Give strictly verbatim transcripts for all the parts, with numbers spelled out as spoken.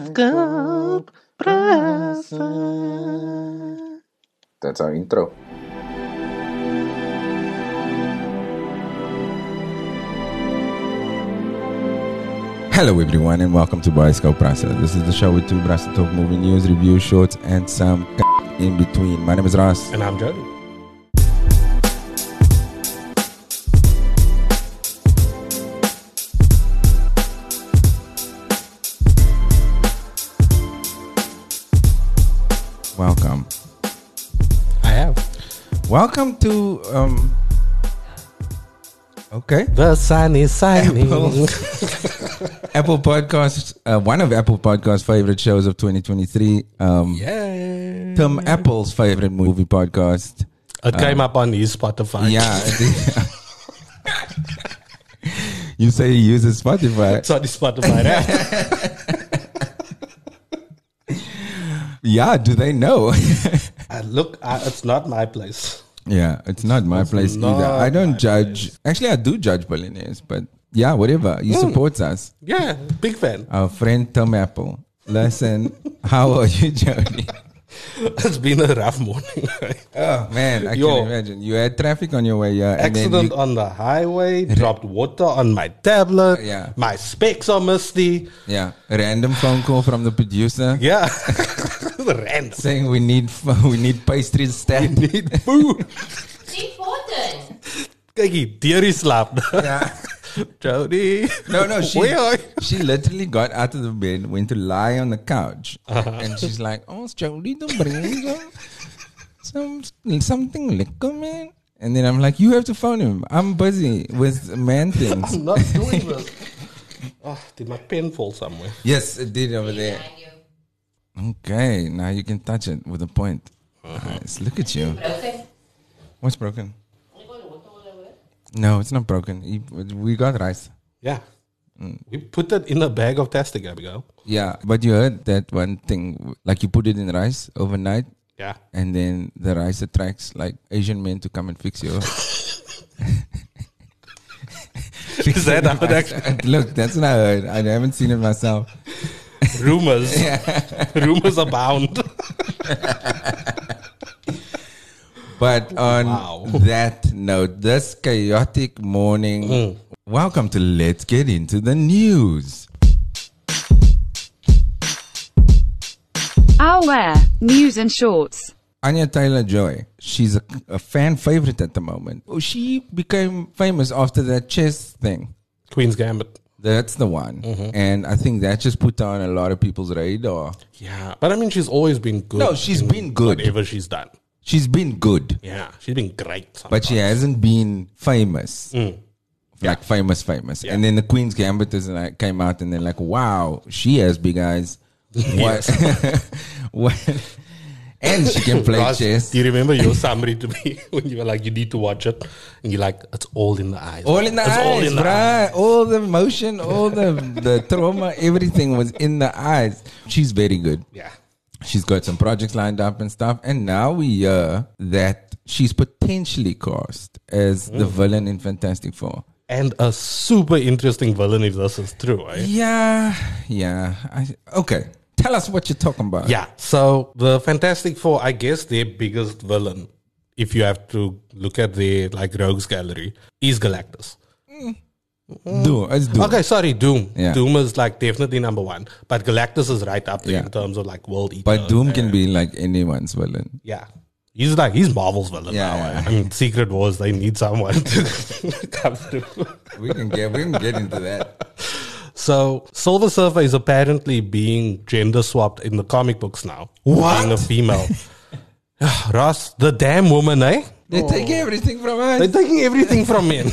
Bioscoop Praça. That's our intro. Hello everyone and welcome to Bioscoop Praça. This is the show with two bras to talk movie news, review, shorts and some in between. My name is Ross. And I'm Jody. Welcome. I have. Welcome to um Okay. The sun is shining. Apple, Apple Podcast, uh, one of Apple Podcast's favorite shows of twenty twenty-three. Um Yeah. Tim Apple's favorite movie podcast. It came up on his Spotify. Yeah. You say he uses Spotify. It's on his Spotify, right? Yeah, do they know? Uh, look, uh, it's not my place. Yeah, it's not my It's place not either. I don't my judge. Actually, I do judge billionaires, but yeah, whatever. He supports us. Yeah, big fan. Our friend Tim Apple. Listen, how are you, Jody? It's been a rough morning. Right? Oh, man, I Yo. can imagine. You had traffic on your way here. and then Accident you- on the highway, dropped water on my tablet. Yeah. My specs are misty. Yeah, random phone call from the producer Yeah. Random. saying we need we need pastries stacked. Need food. She important. Kyk hier, deur die slaap. Yeah. Jody. No, no, she Where are you? she literally got out of the bed, went to lie on the couch, and she's like, "Oh, it's Jody, don't bring some, some something liquor, man." And then I'm like, "You have to phone him. I'm busy with man things." I'm not doing this. Oh, did my pen fall somewhere? Yes, it did over there. Okay, now you can touch it with a point. Nice. Look at you. What's broken? No, it's not broken. He- We got rice. Yeah. We put it in a bag of testing, Abigail. Yeah, but you heard that one thing, like you put it in rice overnight, Yeah. and then the rice attracts like Asian men to come and fix you. Is that how it actually? Look, that's what I heard. I haven't seen it myself. Rumors. Rumors abound. But on Wow. that note, this chaotic morning, welcome to Let's Get Into the News. Our Wear, News and Shorts. Anya Taylor-Joy, she's a, a fan favorite at the moment. Oh, she became famous after that chess thing. Queen's Gambit. That's the one. And I think that just put her on a lot of people's radar. Yeah. But I mean, she's always been good. No, she's in been good. Whatever she's done. She's been good, Yeah. She's been great. but she sometimes. hasn't been famous. Like famous, famous. Yeah. And then the Queen's Gambit is like, came out and they're like, wow, she has big eyes. What? What? And she can play Ross, chess. do you remember your summary to me when you were like, you need to watch it? And you're like, it's all in the eyes. All in the it's eyes, all in the eyes. bruh. All the emotion, all the, the trauma, everything was in the eyes. She's very good. Yeah. She's got some projects lined up and stuff. And now we hear that she's potentially cast as the villain in Fantastic Four. And a super interesting villain if this is true, right? Yeah, yeah. I, okay. Tell us what you're talking about. Yeah. So the Fantastic Four, I guess their biggest villain, if you have to look at their like rogues gallery, is Galactus. Doom. It's Doom. Okay, sorry, Doom. Yeah. Doom is like definitely number one, but Galactus is right up there Yeah. in terms of like world eater. But Doom can and- be like anyone's villain. Yeah. He's like, he's Marvel's villain Yeah, now. yeah. I mean, Secret Wars, they need someone to come through. We can get we can get into that. So, Silver Surfer is apparently being gender swapped in the comic books now. What? Being a female. Ross, the damn woman, eh? They take everything from us. They're taking everything from men.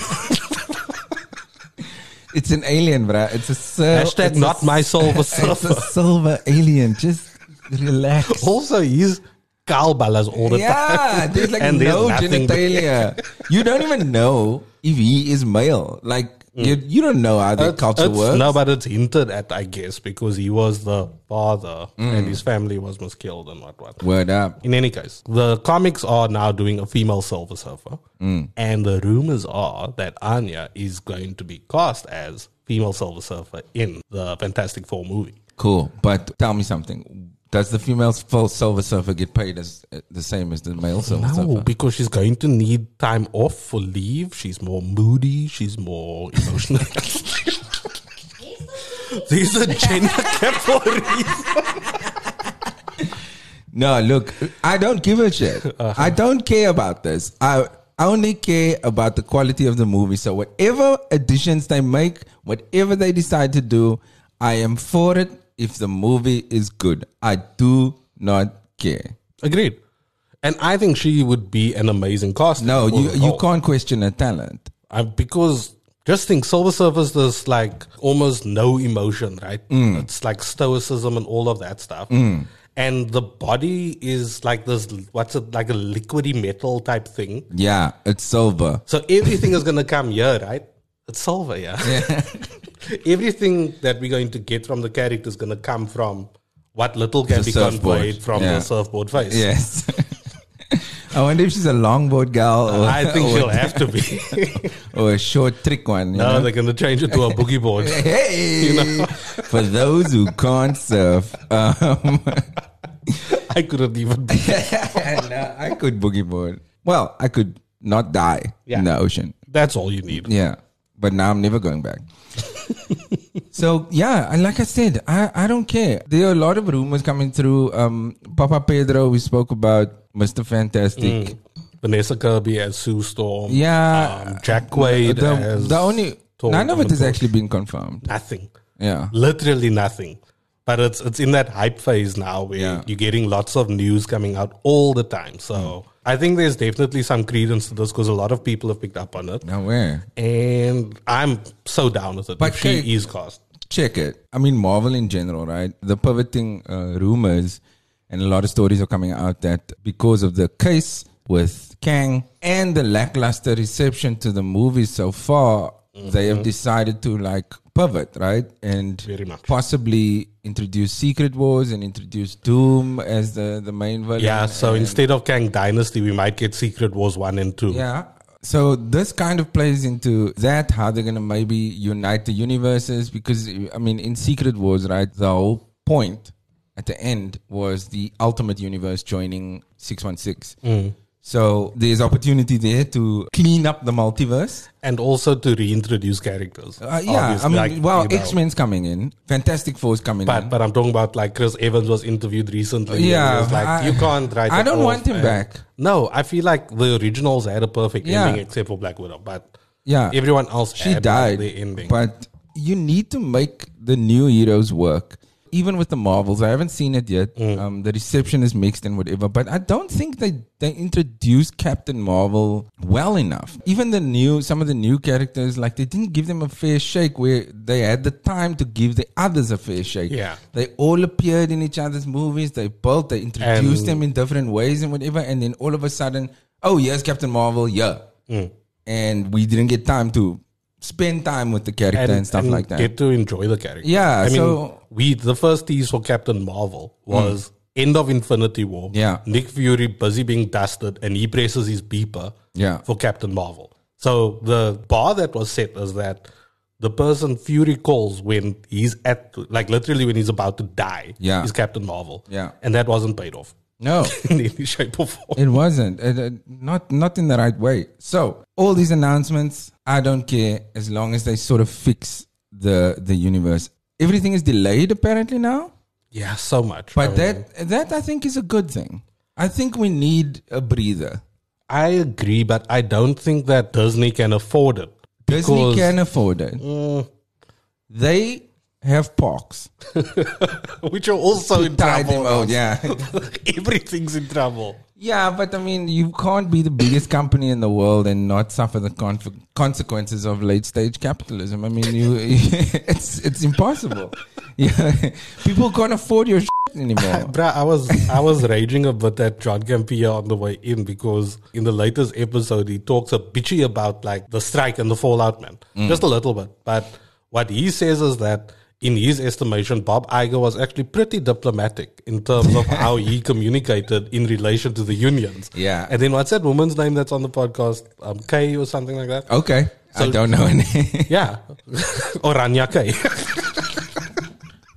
It's an alien, bruh. It's a sil- Hashtag it's a not my Silver It's Surfer. a silver alien. Just relax. Also, he's Carl Ballas all the Yeah, time. there's like And there's no nothing genitalia. You don't even know if he is male. Like you, you don't know how the It's- culture it's- works. No, but it's hinted at, I guess, because he was the father and his family was most killed and what what. Word up. In any case, the comics are now doing a female Silver Surfer, and the rumors are that Anya is going to be cast as female Silver Surfer in the Fantastic Four movie. Cool. But tell me something. Does the female full Silver Surfer get paid as uh, the same as the male Silver No, Surfer? because she's going to need time off for leave. She's more moody. She's more emotional. There's a gender gap for a reason. No, look, I don't give a shit. Uh-huh. I don't care about this. I only care about the quality of the movie. So whatever additions they make, whatever they decide to do, I am for it if the movie is good. I do not care. Agreed. And I think she would be an amazing costume. No, you, you can't question her talent. Uh, because just think, Silver Surfer's there's like almost no emotion, right? Mm. It's like stoicism and all of that stuff. Mm. And the body is like this, what's it, like a liquidy metal type thing. Yeah, it's silver. So everything is going to come here, right? It's silver, yeah. Yeah. Everything that we're going to get from the character is going to come from what little can The be surfboard. conveyed from Yeah. the surfboard face. Yes. I wonder if she's a longboard gal or, I think or, she'll have to be. or a short trick one. You No, know? they're going to change it to a boogie board. Hey, You know? for those who can't surf, um, I couldn't even. no, I could boogie board. Well, I could not die Yeah. in the ocean. That's all you need. Yeah, but now I'm never going back. So yeah, and like I said, I, I don't care. There are a lot of rumors coming through. Um, Papa Pedro, we spoke about Mister Fantastic. Mm. Vanessa Kirby as Sue Storm. Yeah, Um, Jack Quaid the, as the only Thor none of on it the has board. actually been confirmed. Nothing. Yeah, Literally nothing. But it's it's in that hype phase now where Yeah. you're getting lots of news coming out all the time. So Mm. I think there's definitely some credence to this because a lot of people have picked up on it. now where? And I'm so down with it. But if she okay. is cast. Check it. I mean, Marvel in general, right? The pivoting uh, rumors and a lot of stories are coming out that because of the case with Kang and the lackluster reception to the movie so far, mm-hmm. they have decided to like pivot, right? And Very much. possibly introduce Secret Wars and introduce Doom as the, the main villain. Yeah, so and- instead of Kang Dynasty, we might get Secret Wars one and two. Yeah. So this kind of plays into that, how they're going to maybe unite the universes. Because, I mean, in Secret Wars, right, the whole point at the end was the Ultimate Universe joining six one six. Mm. So there's opportunity there to clean up the multiverse. And also to reintroduce characters. Uh, yeah, I Obviously, mean, like, well, you know. X-Men's coming in. Fantastic Four's coming But in. but I'm talking about like Chris Evans was interviewed recently. and Yeah, he was like I- you can't write. I it don't off, want him and- back. No, I feel like the originals had a perfect Yeah. ending except for Black Widow, but Yeah. everyone else She had died, like, the ending. but you need to make the new heroes work. Even with the Marvels, I haven't seen it yet. Mm. Um, the reception is mixed and whatever, but I don't think they they introduced Captain Marvel well enough. Even the new, some of the new characters, like they didn't give them a fair shake where they had the time to give the others a fair shake. Yeah. They all appeared in each other's movies. They built, they introduced And- them in different ways and whatever, and then all of a sudden, oh, here's Captain Marvel, yeah. Mm. And we didn't get time to spend time with the character and, stuff and like that. Get to enjoy the character. Yeah, I mean, so- we the first tease for Captain Marvel was end of Infinity War. Yeah. Nick Fury busy being dusted, and he presses his beeper. Yeah. For Captain Marvel. So the bar that was set is that the person Fury calls when he's at, like literally when he's about to die, Yeah. is Captain Marvel. Yeah. And that wasn't paid off No, in any shape or form. it wasn't. It, uh, not not in the right way. So all these announcements, I don't care as long as they sort of fix the the universe. Everything is delayed apparently now, Yeah, so much. I but mean, that that I think is a good thing. I think we need a breather. I agree, but I don't think that Disney can afford it. Disney because- can afford it. Mm, They have parks. which are also in Tie trouble. them out, yeah. Everything's in trouble. Yeah, but I mean, you can't be the biggest company in the world and not suffer the con- consequences of late stage capitalism. I mean, you it's it's impossible. Yeah, people can't afford your shit anymore. Bruh, I was I was raging a bit at John Campea on the way in because in the latest episode he talks a bitchy about like the strike and the fallout, man. Just a little bit. But what he says is that in his estimation, Bob Iger was actually pretty diplomatic in terms of how he communicated in relation to the unions. Yeah. And then what's that woman's name that's on the podcast? Um, Kay or something like that? Okay, I So- don't know any. Yeah. Or Rania Kay.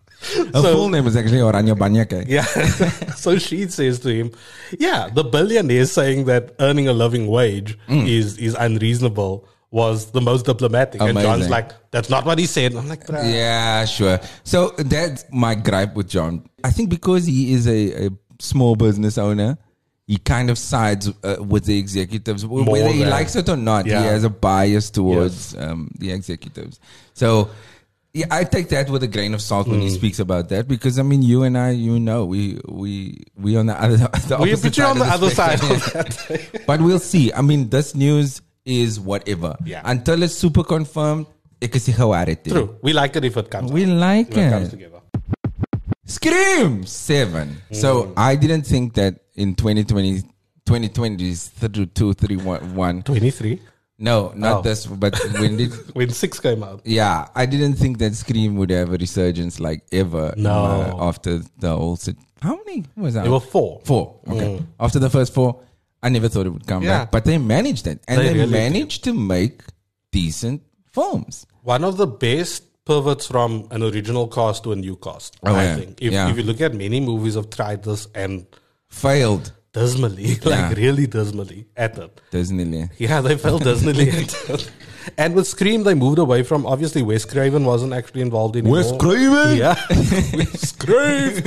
Her full name is actually Oranje Banyake. Yeah. So she says to him, yeah, the billionaire saying that earning a living wage Mm. is, is unreasonable was the most diplomatic. And John's Amazing. like, that's not what he said. I'm like, bruh. Yeah, sure. So that's my gripe with John. I think because he is a, a small business owner, he kind of sides uh, with the executives, whether he than- likes it or not. Yeah. He has a bias towards um, the executives. So yeah, I take that with a grain of salt when he speaks about that, because I mean, you and I, you know, we we we on the other the We're opposite picture side on the of other side spectrum. of that. But we'll see. I mean, this news is whatever. Yeah. Until it's super confirmed, ek is nie gewaarheid nie. True. We like it if it comes We out, like if it comes it. together. Scream seven. So I didn't think that in twenty twenty, twenty twenty is through two, three, one, one. twenty-three. No, not Oh. this. But when did? When six came out. Yeah, I didn't think that Scream would have a resurgence like ever. No. uh, after the whole. Sit- How many was that? There were four. Four. Okay. After the first four, I never thought it would come Yeah. back, but they managed it, and They they, really managed to make decent films. One of the best pivots from an original cast to a new cast, Oh, I yeah. think. If, Yeah. if you look at many movies have tried this and Failed, dismally, like Yeah. really dismally at it. Disney. Yeah, they felt dismally at it. And with Scream, they moved away from, obviously, Wes Craven wasn't actually involved anymore. Wes Craven? Yeah. Wes Craven.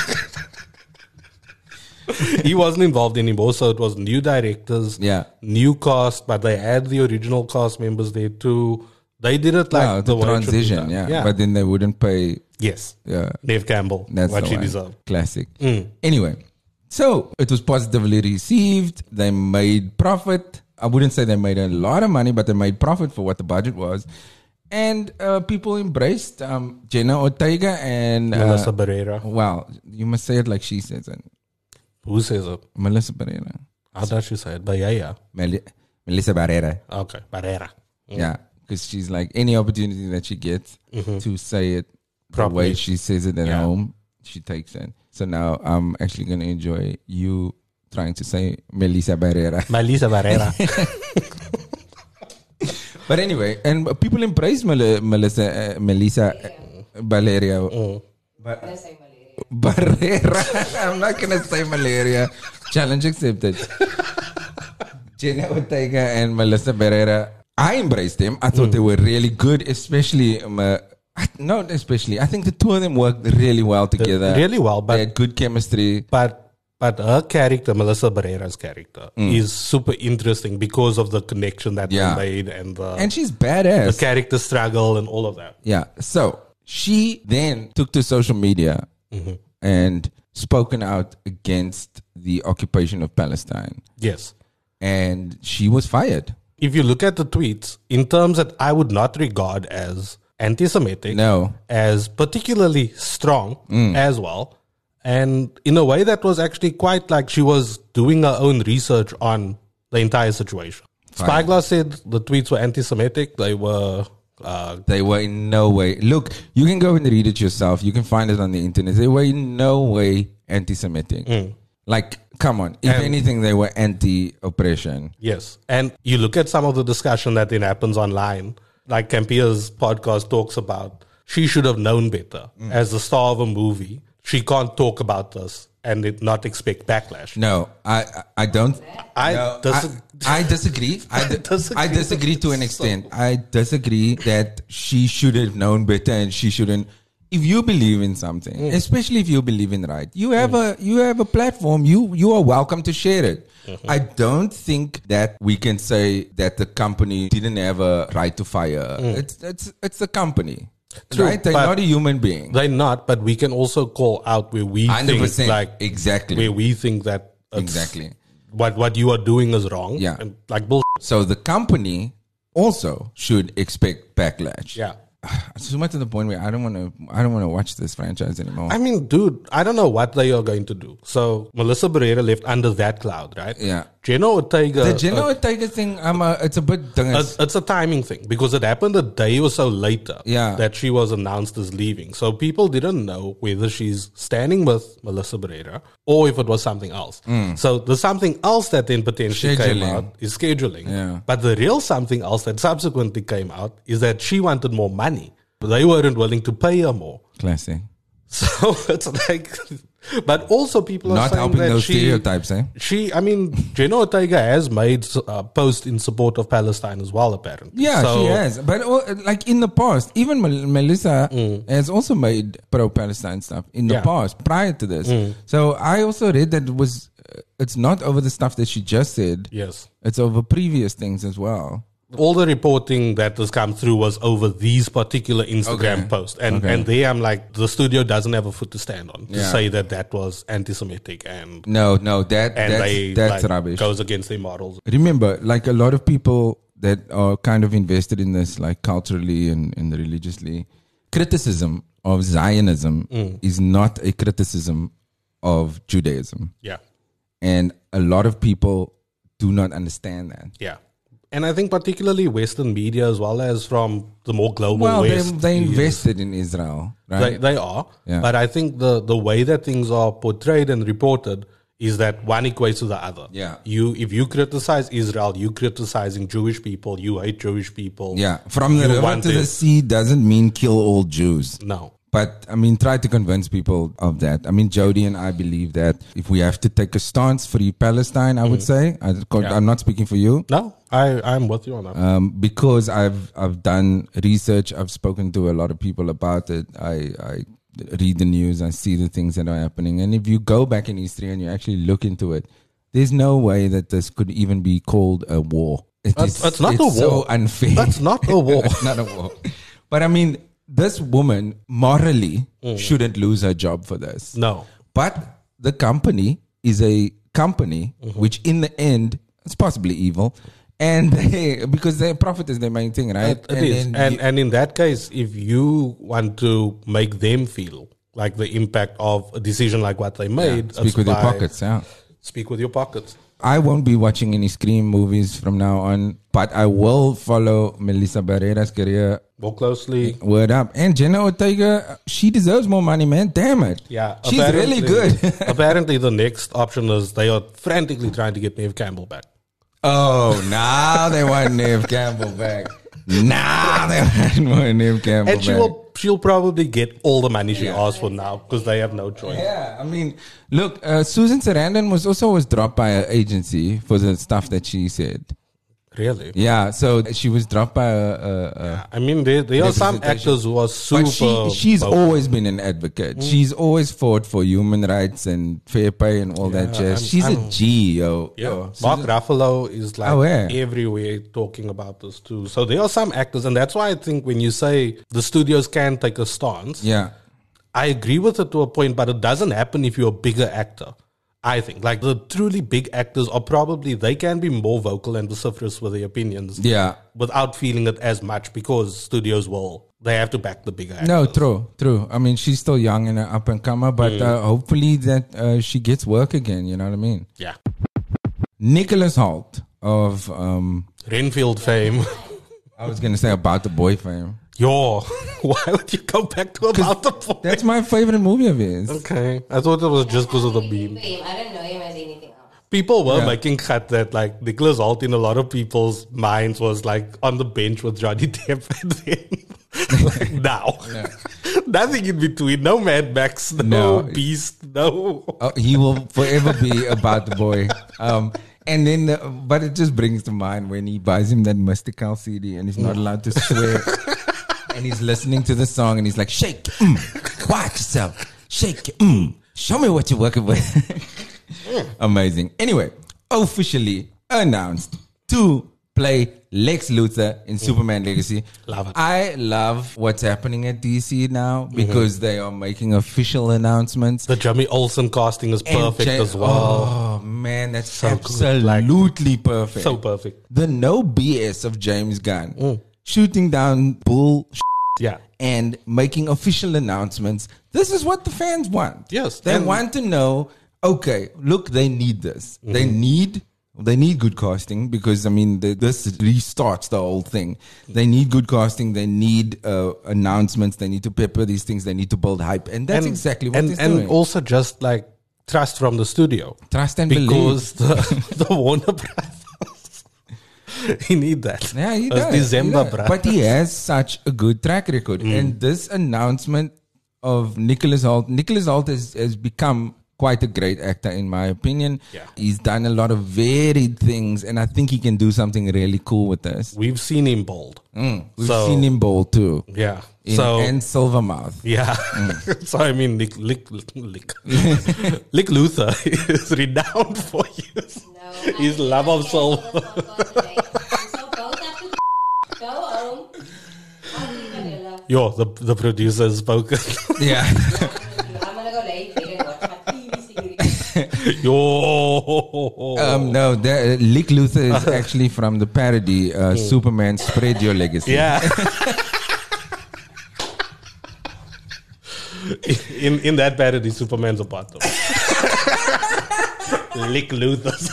He wasn't involved anymore, so it was new directors, Yeah. new cast, but they had the original cast members there too. They did it like Wow, the the way it should be transition, done. yeah. yeah. But then they wouldn't pay. yes, Yeah, Neve Campbell, that's what the she one. deserved. Classic. Mm. Anyway, so it was positively received. They made profit. I wouldn't say they made a lot of money, but they made profit for what the budget was. And uh, people embraced um, Jenna Ortega and uh, Melissa Barrera. Well, you must say it like she says it. Who says it? Melissa Barrera. How does she say it? Bayaya. Mel- Melissa Barrera. Okay, Barrera. Yeah, because she's like any opportunity that she gets to say it the Properly. way she says it at Yeah. home, she takes it. So now I'm actually going to enjoy you trying to say Melissa Barrera. Melissa Barrera. But anyway, and people embrace Mel- Melissa, uh, Melissa uh, Valeria. Ba- Barrera. I'm not going to say malaria. Challenge accepted. Jenna Ortega and Melissa Barrera. I embraced them. I thought they were really good, especially. Um, uh, I- not especially. I think the two of them worked really well together. really well, but- they had good chemistry. But but her character, Melissa Barrera's character, Mm. is super interesting because of the connection that Yeah. they made and the, And she's the badass. character struggle and all of that. Yeah. So she then took to social media and spoken out against the occupation of Palestine. Yes. And she was fired. If you look at the tweets, in terms that I would not regard as anti-Semitic, No. as particularly strong Mm. as well, and in a way that was actually quite like she was doing her own research on the entire situation. Fine. Spyglass said the tweets were anti-Semitic. They were uh, They were in no way. Look, you can go and read it yourself. You can find it on the internet. They were in no way anti-Semitic. Like, come on. If And- anything, they were anti-oppression. Yes. And you look at some of the discussion that then happens online, like Campia's podcast talks about, she should have known better. As the star of a movie, she can't talk about this and it not expect backlash. No, I I, I don't. I, no, dis- I, I disagree. I, di- disagree I disagree to an so- extent. I disagree that she should have known better and she shouldn't. If you believe in something, Mm. especially if you believe in right, you have a you have a platform. You you are welcome to share it. Mm-hmm. I don't think that we can say that the company didn't have a right to fire her. It's it's it's a company, Mm. True, right? They're but not a human being. They're not, but we can also call out where we one hundred think percent like exactly. where we think that it's- Exactly. what what you are doing is wrong. Yeah. And like bull. So the company also should expect backlash. Yeah. So much to the point where I don't want to. I don't want to watch this franchise anymore. I mean, dude, I don't know what they are going to do. So Melissa Barrera left under that cloud, right? Yeah. Jenna Ortega. the Jenna uh, Ortega thing, I'm a, it's a bit dingus. It's, it's a timing thing because it happened a day or so later Yeah. that she was announced as leaving. So people didn't know whether she's standing with Melissa Barrera or if it was something else. So the something else that then potentially came Mm. Scheduling. out is scheduling. Yeah. But the real something else that subsequently came out is that she wanted more money. They weren't willing to pay her more. Classic. So it's like, but also people are Not saying helping that those she, stereotypes, eh? She, I mean, Jenna Ortega has made uh, posts in support of Palestine as well, apparently. Yeah, So- she has. But uh, like in the past, even Mel- Melissa has also made pro-Palestine stuff in the Mm. Yeah. Mm. past, prior to this. So I also read that it was, uh, it's not over the stuff that she just said. Yes. It's over previous things as well. All the reporting that has come through was over these particular Instagram Okay. posts. And Okay. and there I'm like, the studio doesn't have a foot to stand on to Yeah. say that that was anti-Semitic and, No, no, that and that's, they that's like, rubbish. goes against their models. Remember, like a lot of people that are kind of invested in this, like culturally and, and religiously, criticism of Zionism Mm. is not a criticism of Judaism. Yeah. And a lot of people do not understand that. Yeah. And I think particularly Western media as well as from the more global Well, they, West. they is- invested in Israel, They, right? they are. Yeah. But I think the, the way that things are portrayed and reported is that one equates to the other. Yeah. You if you criticize Israel, you criticizing Jewish people, you hate Jewish people. Yeah, from the You river want to the it- sea doesn't mean kill all Jews. No. But I mean, try to convince people of that. I mean, Jody and I believe that if we have to take a stance for Palestine, I would say, I, Yeah. I'm not speaking for you, No, I, I'm with you on that. um, because I've I've done research. I've spoken to a lot of people about it. I, I read the news. I see the things that are happening. And if you go back in history and you actually look into it, there's no way that this could even be called a war. It It's- is- it's not it's a so war. unfair. That's not a war. It's not a war. But I mean, this woman morally Mm. shouldn't lose her job for this. No. But the company is a company Mm-hmm. which, in the end, is possibly evil, and they, because their profit is their main thing, right? It, it is. then And, you- and in that case, if you want to make them feel like the impact of a decision like what they made, speak it's with your by- pockets. Yeah. Speak with your pockets. I won't be watching any Scream movies from now on, but I will follow Melissa Barrera's career. More closely. Word up. And Jenna Ortega, she deserves more money, man. Damn it. Yeah. She's really apparently- good. apparently, the next option is they are frantically trying to get Neve Campbell back. Oh, now they want Neve Campbell back. Now they want Neve Campbell And she back. will, she'll probably get all the money she asked for now because they have no choice. Yeah, I mean, look, uh, Susan Sarandon was also was dropped by her agency for the stuff that she said. Really? Yeah, so she was dropped by a. a, a I mean, there, there are some Representation. actors who are super. but she, she's vocal. always been an advocate. She's always fought for human rights and fair pay and all that Yeah, jazz. I'm- She's a I'm- G, yo. Yeah, yo. Mark Susan- Ruffalo is like Oh, yeah. everywhere talking about this too. So there are some actors, and that's why I think when you say the studios can take a stance, Yeah. I agree with it to a point, but it doesn't happen if you're a bigger actor. I think like the truly big actors are probably they can be more vocal and vociferous with their opinions, Yeah. without feeling it as much because studios will they have to back the bigger actors. No, true, true. I mean, she's still young and an up and comer, but Mm. uh, hopefully that uh, she gets work again. You know what I mean? Yeah, Nicholas Hoult of, um, Renfield fame. I was going to say About the Boy fame. Yo, why would you go back to about the boy? That's my favorite movie of his. Okay, I thought it was just because of the meme. I don't know him as anything else. People were Yeah. making cut that like Nicholas Hoult in a lot of people's minds was like on the bench with Johnny Depp and then like now. Nothing in between. No Mad Max, no, No. Beast, no. Oh, he will forever be About the Boy. Um, and then, the, but it just brings to mind when he buys him that Mystical C D and he's not allowed to swear. And he's listening to the song and he's like, shake, mm, watch yourself, shake, mm, show me what you're working with. Amazing. Anyway, officially announced to play Lex Luthor in Superman Legacy. Love it. I love what's happening at D C now because they are making official announcements. The Jimmy Olsen casting is perfect And Ja- as well. Oh man, that's So good. Like- absolutely perfect. So perfect. The no B S of James Gunn Mm. shooting down bull Yeah. and making official announcements. This is what the fans want. Yes, They and- want to know, okay, look, they need this. They Mm-hmm. need they need good casting because I mean the, this restarts the whole thing. They need good casting, they need uh, announcements, they need to pepper these things, they need to build hype. And that's And- exactly what and, he's and doing. also just like trust from the studio. Trust and because the, the Warner Brothers, he need that. Yeah, he It's does. December, he does. bruh. But he has such a good track record. Mm. And this announcement of Nicholas Hoult. Nicholas Hoult has, has become quite a great actor, in my opinion. Yeah. He's done a lot of varied things, and I think he can do something really cool with this. We've seen him bold. Mm, we've So- seen him bowl too. Yeah. In, so and Silvermouth. yeah. so I mean, Lick Lick Lick Lick Luther is renowned for his No, his I- love I of soul. cancel this one for today. So both have to go home. I'll leave vanilla. Yo, the the producer has spoken. Yeah. I'm gonna go lay bed and watch my T V series. Yo. um, no, the, uh, Lick Luther is actually from the parody uh, Superman Spread Your Legacy. Yeah. in in that parody, Superman's a part of it. Lick Luther's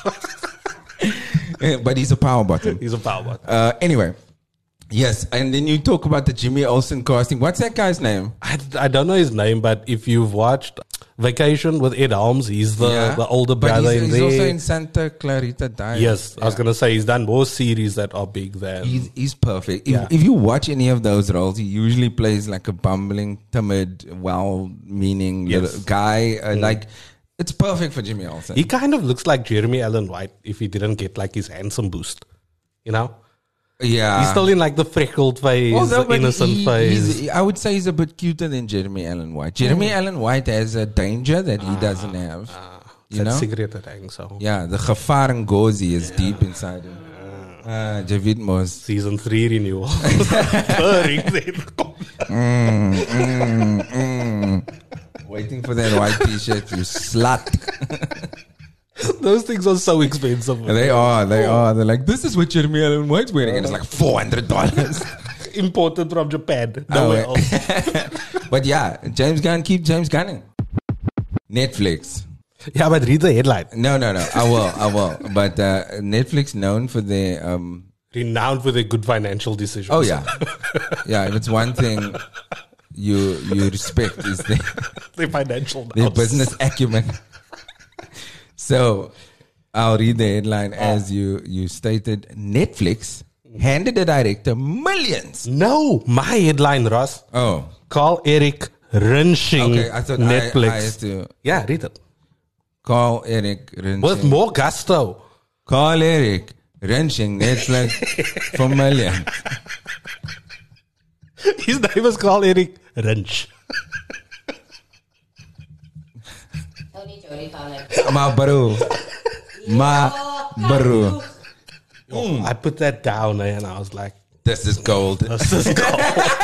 But he's a power button. he's a power button. Uh, anyway, yes, and then you talk about the Jimmy Olsen casting. What's that guy's name? I, I don't know his name, but if you've watched Vacation with Ed Helms, he's the, the older but brother he's, in he's there. also in Santa Clarita Diet. yes, I was Yeah. gonna say he's done more series that are big than. He's, he's perfect. If, Yeah. if you watch any of those roles, he usually plays like a bumbling, timid, well-meaning Yes. little guy. Uh, Like, it's perfect for Jimmy Olsen. He kind of looks like Jeremy Allen White if he didn't get like his handsome boost. You know, yeah, he's still in like the freckled phase, Although, the but innocent he- phase. he's- I would say he's a bit cuter than Jeremy Allen White. Jeremy Allen White has a danger that he doesn't have. you that know? cigarette hang, so Yeah, the Gafar Ngozi is deep inside him. Uh, Javid Mos. season three renewal. Purring there. Waiting for that white t-shirt, you slut. Those things are so expensive. They are, they are. They're like, this is what Jeremy Allen White's wearing. And it's like four hundred dollars. Imported from Japan. Oh, Nowhere eh. else. But yeah, James Gunn, keep James Gunning. Netflix. Yeah, but read the headline. No, no, no. I will, I will. But uh, Netflix known for their... Um, Renowned for their good financial decisions. oh, yeah. Yeah, if it's one thing you you respect is their, their financial their nous. business acumen. So I'll read the headline as you, you stated. Netflix handed the director millions. No, my headline, Ross. Oh, Carl Eric wrenching okay. I thought Netflix. I, I had to Yeah, read it. call Eric Rensing. With more gusto. Call Eric wrenching Netflix for million. His name is Carl Eric Wrench. Tony Jody found it. Ma bro. Ma bro. Oh, I put that down and I was like, This is gold. this is gold.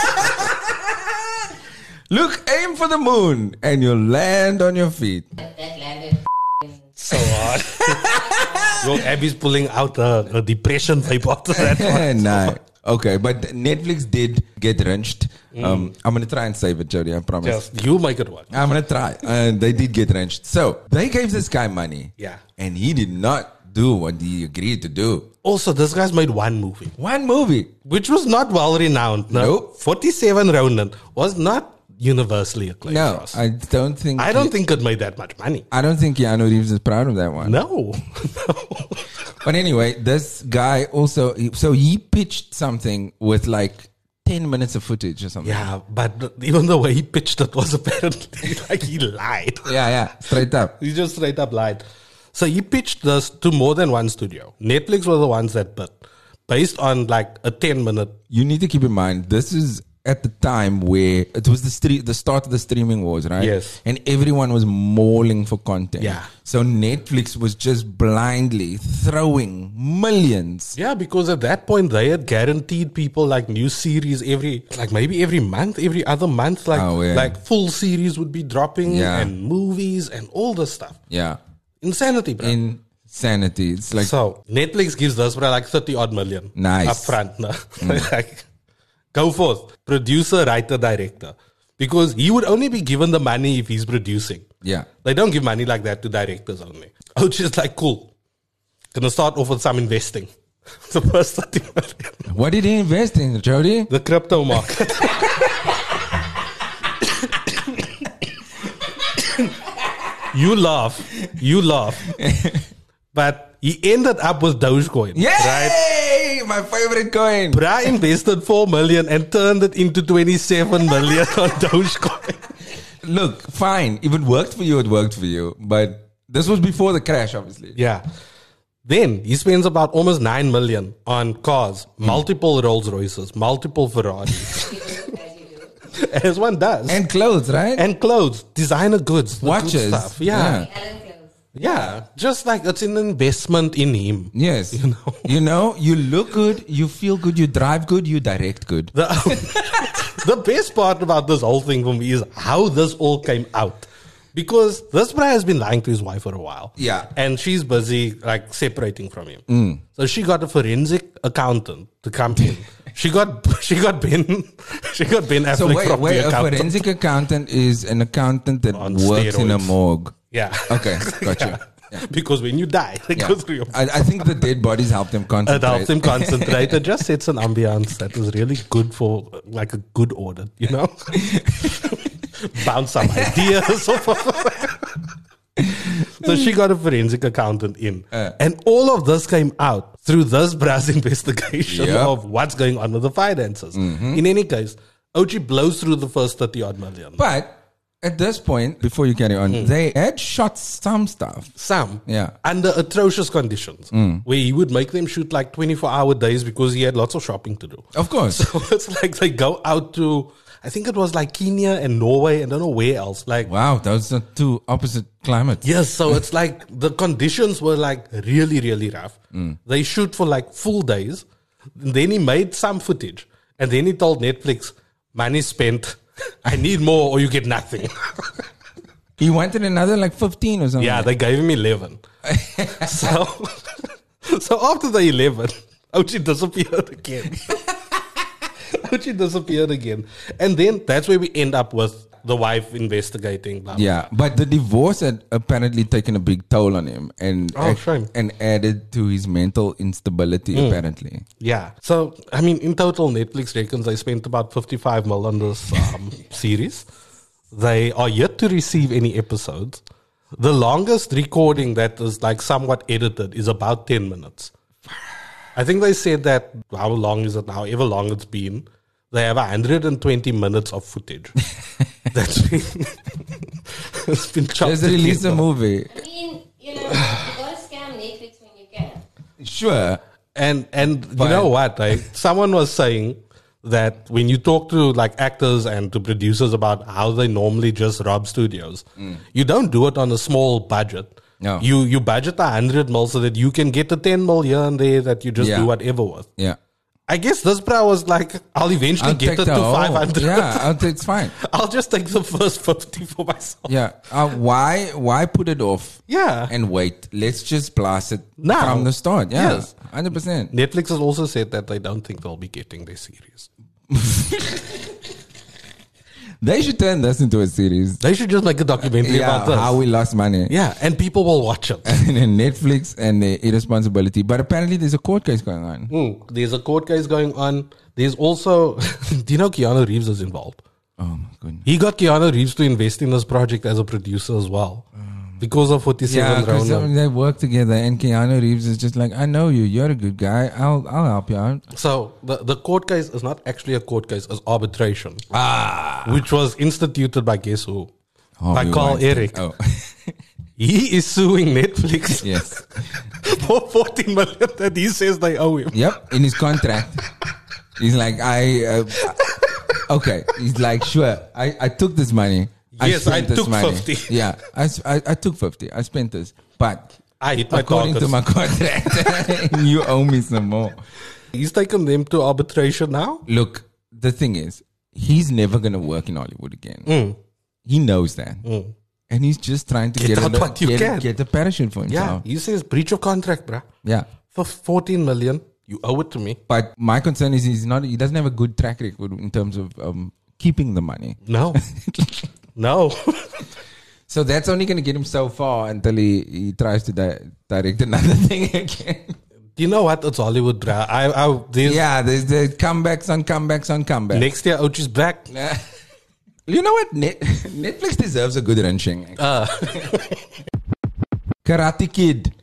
Look, aim for the moon and you'll land on your feet. That landed so hard. Yo, Abby's pulling out a, a depression vibe after that one. Nah. Okay, but Netflix did get wrenched. Um, I'm going to try and save it, Jody, I promise. Just you make it work. I'm going to try. And they did get wrenched. So they gave this guy money. Yeah. And he did not do what he agreed to do. Also, this guy's made one movie, One movie. which was not well renowned. No. Nope. forty-seven Ronin was not universally acclaimed. No, Ross. I don't think. I don't think it made that much money. I don't think Keanu Reeves is proud of that one. No. no. But anyway, this guy also, so he pitched something with like ten minutes of footage or something. Yeah, but even the way he pitched it was apparently like he lied. Yeah, yeah, straight up. He just straight up lied. So he pitched this to more than one studio. Netflix were the ones that bid, based on like a ten minute. You need to keep in mind, this is at the time where it was the stre- the start of the streaming wars, right? Yes. And everyone was mauling for content. Yeah. So Netflix was just blindly throwing millions. Yeah, because at that point they had guaranteed people like new series every, like maybe every month, every other month, like Oh, yeah. like full series would be dropping Yeah. and movies and all this stuff. Yeah. Insanity, bro. Insanity. It's like, So Netflix gives us bro, like thirty odd million. Nice. Up front. No? Like, go forth. Producer, writer, director. Because he would only be given the money if he's producing. yeah. They don't give money like that to directors only. Oh, just like, cool. Gonna start off with some investing. The first thirty million. What did he invest in, Jody? The crypto market. You laugh. You laugh. But he ended up with Dogecoin. Yay! Right? My favorite coin. Bra invested four million and turned it into twenty-seven million on Dogecoin. Look, fine. If it worked for you, it worked for you. But this was before the crash, obviously. Yeah. Then he spends about almost nine million on cars, multiple Rolls Royces, multiple Ferraris, As you do. as one does, and, And clothes, right? clothes, designer goods, the good Watches. stuff. Yeah. Yeah. Alan clothes. Yeah, just like it's an investment in him. Yes. You know. You know, you look good, you feel good, you drive good, you direct good. The, the best part about this whole thing for me is how this all came out. Because this guy has been lying to his wife for a while. Yeah. And she's busy like separating from him. So she got a forensic accountant to come in. She got she got Ben she got Ben Affleck So wait, from wait, the a accountant. forensic accountant is an accountant that On works in a steroids. morgue. Yeah. Okay, got you. Yeah. Because when you die, it Yeah. goes through your I, I think the dead bodies help them It concentrate. helps him concentrate. It just sets an ambiance that was really good for like a good audit, you know? Bounce some ideas off of So she got a forensic accountant in. Uh. And all of this came out through this brass investigation Yep. of what's going on with the finances. Mm-hmm. In any case, Ochi blows through the first thirty odd million. But at this point, before you carry on, Hmm. they had shot some stuff. Some. Yeah. Under atrocious conditions. Where he would make them shoot like twenty-four hour days because he had lots of shopping to do. Of course. So it's like they go out to, I think it was like Kenya and Norway and I don't know where else. Like, Wow, those are two opposite climates. yes, so it's like the conditions were like really, really rough. They shoot for like full days. Then he made some footage and then he told Netflix, money spent. I need more or you get nothing. He wanted another like fifteen or something. Yeah, they gave him eleven. so, so after the eleven, Ochi disappeared again. Ochi disappeared again. And then that's where we end up with the wife investigating. Blah, blah, Yeah, but the divorce had apparently taken a big toll on him and Oh, shame. and added to his mental instability. Mm. Apparently, Yeah. So, I mean, in total, Netflix reckons they spent about fifty-five mil on this um, series. They are yet to receive any episodes. The longest recording that is like somewhat edited is about ten minutes. I think they said that, how long is it now? However long it's been, they have one hundred twenty minutes of footage. That's been, it's been chopped let's release a together. movie. I mean, you know, you gotta scam Netflix when you can. Sure. And and you But- know what? Right? Someone was saying that when you talk to like actors and to producers about how they normally just rob studios, you don't do it on a small budget. No. You you budget a hundred mil so that you can get a ten mil here and there that you just Yeah. do whatever with. Yeah. I guess this bro was like, I'll eventually I'll get take it the to whole- five hundred. Yeah, I'll take, it's fine. I'll just take the first fifty for myself. Yeah. Uh, why why put it off? Yeah. And wait. Let's just blast it Now. from the start. Yeah. Yes. one hundred percent. Netflix has also said that they don't think they'll be getting their series. They should turn this into a series. They should just make a documentary Yeah, about this. how we lost money. Yeah, and people will watch it. And then Netflix and the irresponsibility. But apparently there's a court case going on. Mm, there's a court case going on. There's also, do you know Keanu Reeves is involved? Oh my goodness. He got Keanu Reeves to invest in this project as a producer as well. Because of Yeah, forty-seven because round. they work together and Keanu Reeves is just like, I know you. You're a good guy. I'll I'll help you out. So the, the court case is not actually a court case, it's arbitration. Ah. Which was instituted by guess who? by Harvey Carl Weinstein. Eric. Oh, He is suing Netflix yes. for forty million that he says they owe him. Yep, in his contract. He's like, I, uh, okay. He's like, sure, I, I took this money. Yes, spent I this took money. fifty. Yeah, I, s- I, I took fifty. I spent this. But I hit my according to targets. my contract, you owe me some more. He's taken them to arbitration now. Look, the thing is, he's never going to work in Hollywood again. He knows that. And he's just trying to Get get, out a, what you get, can. get a parachute for Yeah, himself. he says breach of contract, bruh. Yeah. For fourteen million, you owe it to me. But my concern is he's not. He doesn't have a good track record in terms of um, keeping the money. No. no. So that's only going to get him so far until he, he tries to di- direct another thing again. You know what? It's Hollywood, bruh. I, I, there's Yeah, there's the comebacks on comebacks on comebacks. next year, Ochi's back. You know what? Net- Netflix deserves a good wrenching. Uh, Karate Kid.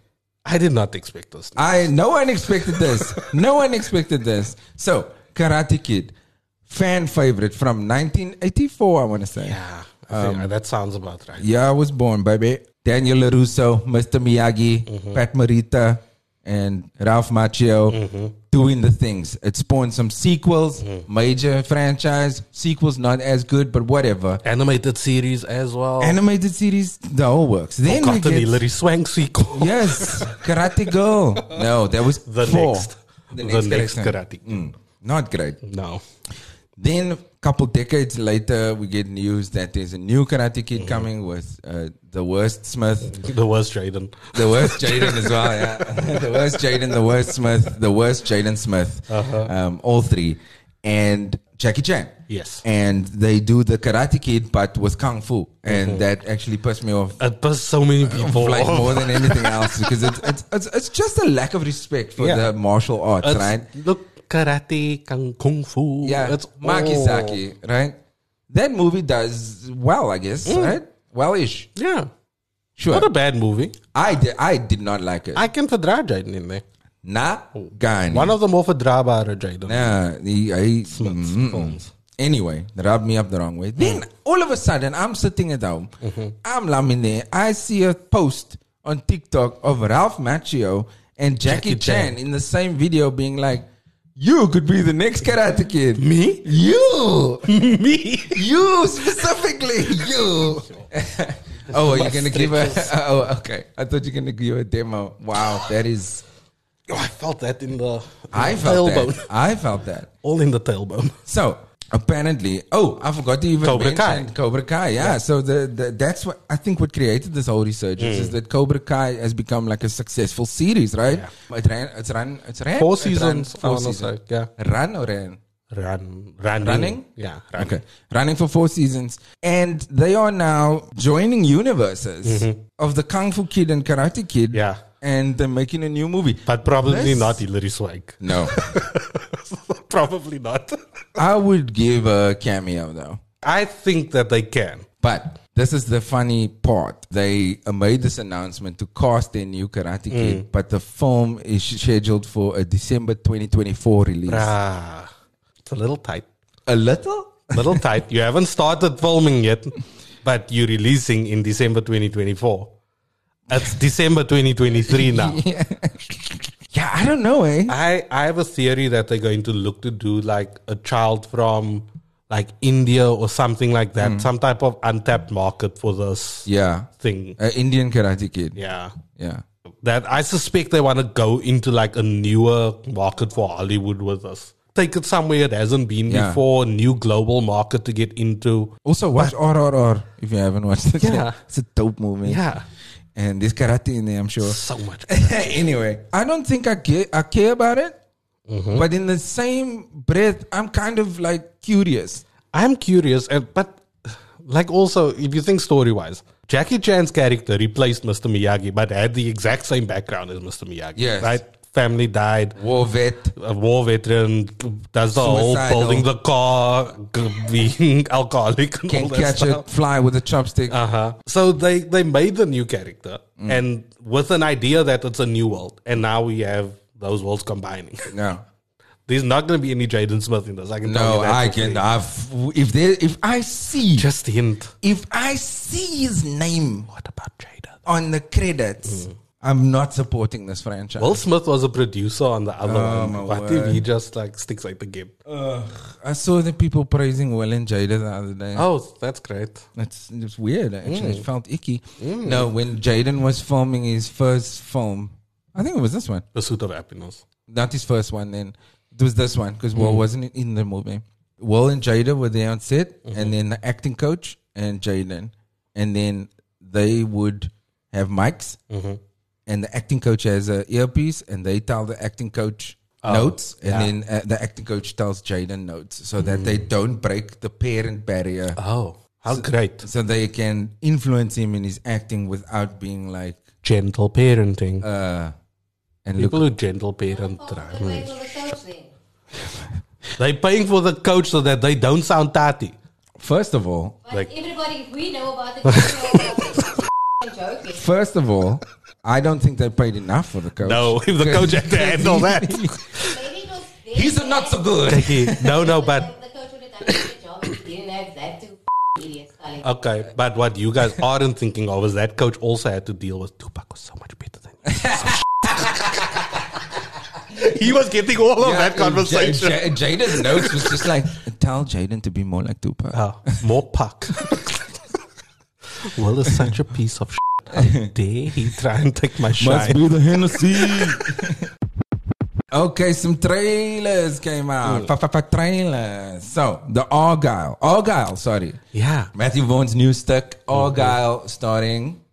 I did not expect this. I no one expected this. No one expected this. So, Karate Kid, fan favorite from nineteen eighty-four, I want to say. Yeah, I think that sounds about right. Yeah, I was born, baby. Daniel LaRusso, Mister Miyagi, Mm-hmm. Pat Morita, and Ralph Macchio Mm-hmm. doing the things. It spawned some sequels, Mm-hmm. major franchise, sequels not as good, but whatever. Animated series as well. Animated series, the whole works. Then we Got an get, Hilary Swank sequel. yes, Karate Girl. No, that was The four. next. The The next, next character. Karate. Mm, not great. No. Then a couple decades later, we get news that there's a new Karate Kid Mm-hmm. coming with uh, the worst Smith. The worst Jaden. The worst Jaden as well, yeah. The worst Jaden, the worst Smith, the worst Jaden Smith. Uh-huh. Um, all three. And Jackie Chan. Yes. And they do the Karate Kid, but with Kung Fu. And Mm-hmm. that actually pissed me off. It pissed so many people Like off. more than anything else. Because it's, it's, it's, it's just a lack of respect for Yeah. the martial arts, It's right? the karate, kung, kung fu. Yeah, It's Makisaki, right? That movie does well, I guess, Mm. right? Well-ish. all- Yeah. Sure. Not a bad movie. I did, I did not like it. I can verdra Jaden in there. Na gani. One of the more verdrabare Jaden. Nah, the, I, Smith's mm-mm. films. Anyway, that rubbed me up the wrong way. Then all of a sudden, I'm sitting at home. I'm lying there. I see a post on TikTok of Ralph Macchio and Jackie, Jackie Chan. Chan. in the same video, being like, "You could be the next Karate Kid." Me? You, Me? you specifically, you. Oh, are you gonna give a? Oh, okay. I thought you were gonna give a demo. Wow, that is. Oh, I felt that in the, in I the felt tailbone. that. I felt that. All in the tailbone. So apparently, oh, I forgot to even Cobra Kai. mention Cobra Kai. Yeah, so the, the that's what I think what created this whole resurgence is that Cobra Kai has become like a successful series, right? It ran, it's run, it's ran Four it ran seasons, I four wanna seasons. say, yeah. Run or ran? Run, running. Running? Yeah, running. Okay, running for four seasons, and they are now joining universes of the Kung Fu Kid and Karate Kid. Mm-hmm. Yeah. And they're making a new movie. But probably This- not Hilary Swank. No, Probably not. I would give a cameo though. I think that they can. But this is the funny part. They uh, made this announcement to cast their new Karate Kid, but the film is scheduled for a December twenty twenty-four release. Ah, it's a little tight. A little? Little tight. You haven't started filming yet, but you're releasing in December twenty twenty-four. It's December twenty twenty-three now. Yeah. Yeah, I don't know, eh? I, I have a theory that they're going to look to do like a child from like India or something like that. Some type of untapped market for this Yeah. thing. Uh, Indian Karate Kid. Yeah. Yeah. That I suspect they want to go into like a newer market for Hollywood with us. Take it somewhere it hasn't been Yeah. before, new global market to get into. Also, watch R R R if you haven't watched it. Yeah. It's a dope movie. Yeah. And there's karate in there, I'm sure. So much. Anyway, I don't think I care, I care about it. Mm-hmm. But in the same breath, I'm kind of like curious. I'm curious, and but like also, if you think story wise, Jackie Chan's character replaced Mister Miyagi, but had the exact same background as Mister Miyagi. Yes. Right? Family died. War vet. A war veteran does the whole Suicidal. building the car, g- being alcoholic, and all Can't that catch stuff. it, fly with a chopstick. Uh huh. So they they made the new character, Mm. and with an idea that it's a new world, and now we have those worlds combining. No. There's not going to be any Jaden Smith in this. I can tell No, you that I for can. free. I've, if there, if I see, Just hint. if I see his name What about Jaden? on the credits, I'm not supporting this franchise. Will Smith was a producer on the other Oh, one. my What word. if he just like sticks out the game? I saw the people praising Will and Jada the other day. Oh, that's great. It's, it's weird, actually. It felt icky. No, when Jaden was filming his first film, I think it was this one. Pursuit of Happiness. Not his first one, then. It was this one, because Will wasn't in the movie. Will and Jada were there on set, and then the acting coach and Jaden. And then they would have mics, and the acting coach has a earpiece, and they tell the acting coach notes, and yeah. then uh, the acting coach tells Jaden notes, so that they don't break the parent barrier. Oh, how great. So they can influence him in his acting without being like, Gentle parenting. uh, and People look, who gentle parent. Oh, right? the way for the coach then. They're paying for the coach so that they don't sound tatty. first of all, But Like- everybody, we know about it. We know about it. I'm joking. first of all, I don't think they paid enough for the coach. No, if the coach had to handle that. Maybe it was their He's a not so good. Okay, no, no, but The coach would have done a good job if he didn't have that two idiots calling. okay, but what you guys aren't thinking of is that coach also had to deal with Tupac was so much better than you. He was getting all of that conversation. J- J- Jaden's notes was just like, tell Jaden to be more like Tupac. Oh, more puck. Will is such a piece of shit. How dare he try and take my shine? be the Hennessy. Okay, some trailers came out. Fa-fa-fa trailers. So, the Argyle. Argyle, sorry. Yeah. Matthew Vaughn's new stick, Argyle, starring.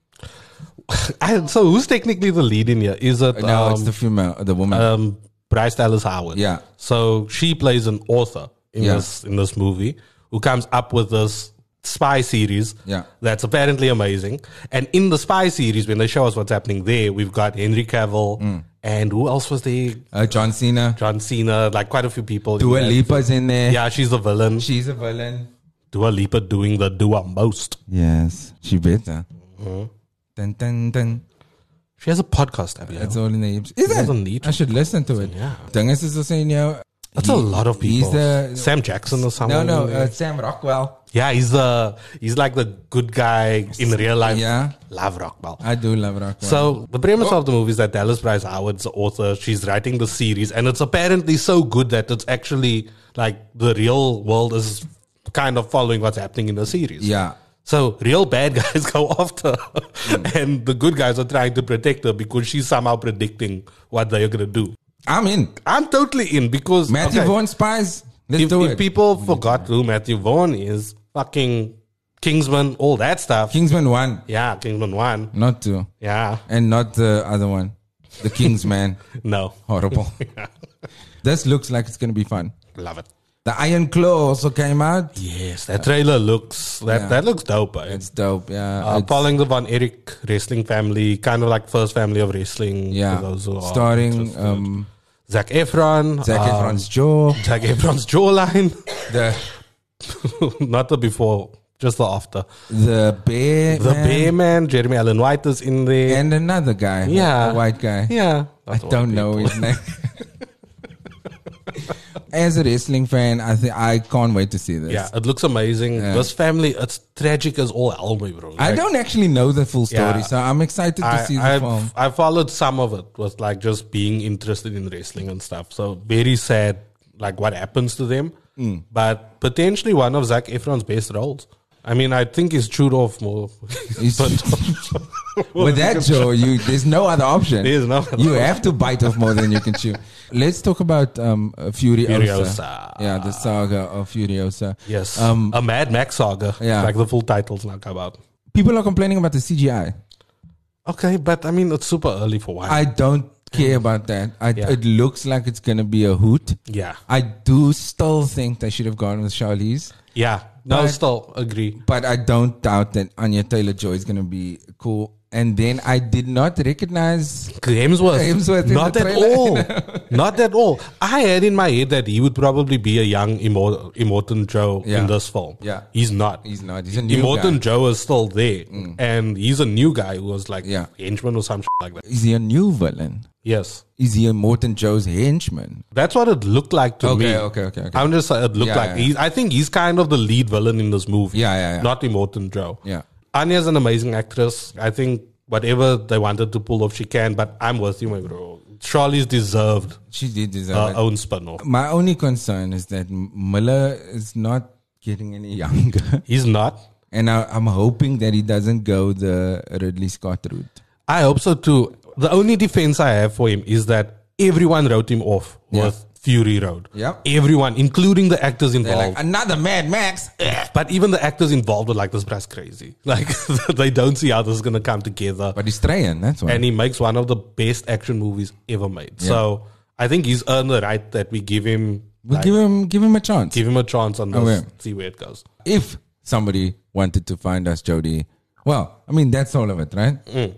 I, so who's technically the lead in here? Is it No, um, it's the female, the woman. um, Bryce Dallas Howard? Yeah. So she plays an author in Yeah. this in this movie who comes up with this spy series Yeah. that's apparently amazing. And in the spy series, when they show us what's happening there, we've got Henry Cavill Mm. and who else was there? uh, John Cena. John Cena, like quite a few people. in Dua that. Lipa's in there. Yeah, she's the villain. She's a villain. Dua Lipa doing the Dua most. Yes, she better. Mm-hmm. Dun, dun, dun. She has a podcast, Abigail. That's all in the Is it? doesn't need I should listen to it. Yeah. Ding is also saying, you know, That's a lot of people. He's the Sam Jackson or no, someone. no, in there. uh, Sam Rockwell. yeah, he's the he's like the good guy in real life. Yeah. Love Rockwell. I do love Rockwell. So the premise of the movie is that Dallas Bryce Howard's the author. She's writing the series, and it's apparently so good that it's actually like the real world is kind of following what's happening in the series. yeah, So real bad guys go after her, and the good guys are trying to protect her because she's somehow predicting what they're gonna do. I'm in. I'm totally in because Matthew okay, Vaughn spies. Let's If, do if it. people forgot who Matthew Vaughn is, fucking Kingsman, all that stuff. Kingsman one, yeah, Kingsman one. not two, Yeah, and not the other one. The Kingsman. no, Horrible. This looks like it's gonna be fun. love it. The Iron Claw also came out. Yes, that trailer looks that Yeah. that looks dope. Eh? It's dope. Yeah. Uh, It's- following the Von Erich wrestling family, kind of like first family of wrestling. yeah. for those who are Starring interested. um, Zac Efron, Zac um, Efron's jaw. Zac Efron's jawline, The not the before, just the after. the bear. The man, Bear Man, Jeremy Allen White is in there. and another guy. Yeah. a white guy. yeah, I that's all don't the know people. his name. As a wrestling fan, I think I can't wait to see this. Yeah, it looks amazing. Yeah. This family, it's tragic as all hell, my bro. I Like, don't actually know the full story, Yeah. so I'm excited to I, see the I, film. I followed some of it with like just being interested in wrestling and stuff. So very sad, like what happens to them. Mm. But potentially one of Zac Efron's best roles. I mean, I think he's chewed off more. He's- but With that, Joe, you there's no other option. There's no other You have to bite off more than you can chew. Let's talk about um, uh, Furiosa. Furiosa. Yeah, the saga of Furiosa. yes, Um, a Mad Max saga. Yeah. like the full title's not come out. people are complaining about the C G I. Okay, but I mean, it's super early for one. I don't care about that. I, Yeah. It looks like it's gonna be a hoot. yeah, I do still think they should have gone with Charlize, yeah. No, But- still agree. but I don't doubt that Anya Taylor-Joy is gonna be cool. And then I did not recognize. Hemsworth, Hemsworth in not the at trailer. all, not at all. I had in my head that he would probably be a young Immor- Immortan Joe Yeah. in this film. Yeah. he's not. He's not. He's a new Immortan guy. Joe is still there, and he's a new guy who was like Yeah. henchman or some shit like that. Is he a new villain? Yes, Is he a Morton Joe's henchman? that's what it looked like to Okay, me. okay, okay, okay. I'm just saying it looked Yeah, like yeah. he's. I think he's kind of the lead villain in this movie. Yeah, yeah, yeah. Not Immortan Joe. Yeah. Anya's an amazing actress. I think whatever they wanted to pull off, she can. But I'm with you, my bro. Charlie's deserved She did deserve her it. own spin-off. My only concern is that M- Miller is not getting any younger. He's not. And I, I'm hoping that he doesn't go the Ridley Scott route. I hope so too. The only defense I have for him is that everyone wrote him off Yeah. with Fury Road. Yep. Everyone, including the actors They're involved. like, another Mad Max. But even the actors involved are like, this bruh's crazy. Like, they don't see how this is going to come together. But he's trying, that's why. And he makes one of the best action movies ever made. So I think he's earned the right that we give him, we'll like, give him give him a chance. give him a chance on this, Okay. see where it goes. If somebody wanted to find us, Jody, well, I mean, that's all of it, right?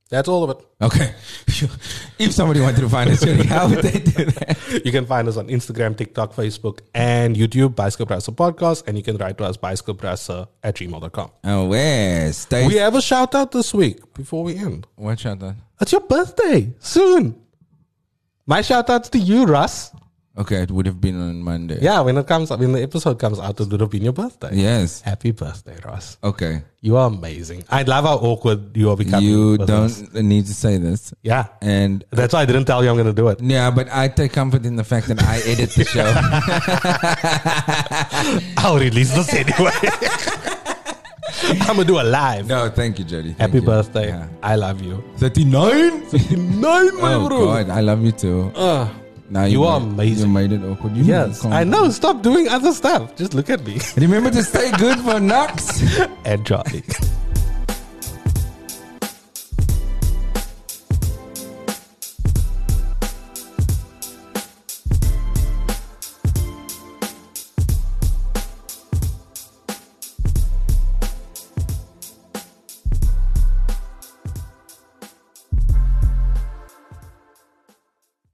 That's all of it. Okay. If somebody wanted to find us, Jody, how would they do that? You can find us on Instagram, TikTok, Facebook, and YouTube, Bicycle Brasser Podcast, and you can write to us, bicyclebrasser at gmail dot com. Oh, where? Stay. We have a shout out this week before we end. What shout out? It's your birthday soon. My shout outs to you, Russ. Okay, it would have been on Monday. Yeah, when it comes up, when the episode comes out, it would have been your birthday. Yes. Happy birthday, Ross. Okay. You are amazing. I love how awkward you are becoming. You with don't us. need to say this. Yeah. And That's why I didn't tell you I'm going to do it. yeah, but I take comfort in the fact that I edit the show. I'll release this anyway. I'm going to do a live. No, thank you, Jody. Thank Happy you. birthday. Yeah. I love you. thirty-nine? Nine, my Oh, bro. God. I love you too. Uh, Now you made, are amazing. You made it awkward. You yes, can't- I know. Stop doing other stuff. Just look at me. Remember to stay good for Knox. And Charlie.